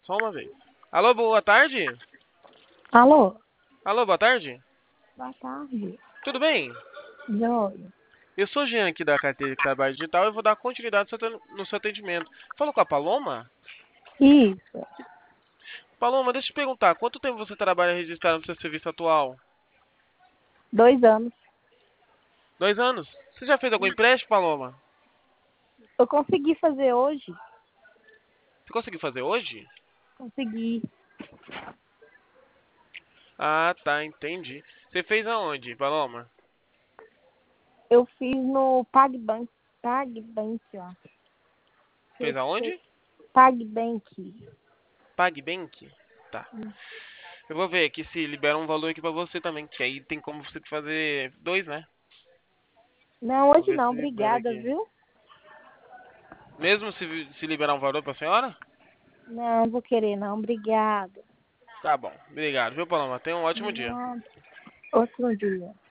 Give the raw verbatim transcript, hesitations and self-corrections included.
só uma vez. Alô, boa tarde? Alô? Alô, boa tarde? Boa tarde. Tudo bem? Joia. Eu sou o Jean aqui da carteira de trabalho digital e vou dar continuidade no seu aten- no seu atendimento. Falou com a Paloma? Isso. Paloma, deixa eu te perguntar, quanto tempo você trabalha registrado no seu serviço atual? Dois anos. Dois anos. Você já fez algum empréstimo, Paloma? Eu consegui fazer hoje. Você conseguiu fazer hoje? Consegui. Ah, tá, entendi. Você fez aonde, Paloma? Eu fiz no PagBank. PagBank, ó. Fez aonde? PagBank. PagBank? Tá. Eu vou ver aqui se libera um valor aqui pra você também, que aí tem como você fazer dois, né? Não, Vou hoje ver se não. libera Obrigada, aqui. viu? Mesmo se, se liberar um valor pra senhora? Não, vou querer não. Obrigada. Tá bom. Obrigado, viu, Paloma? Tenha um ótimo dia. Não. Outro dia.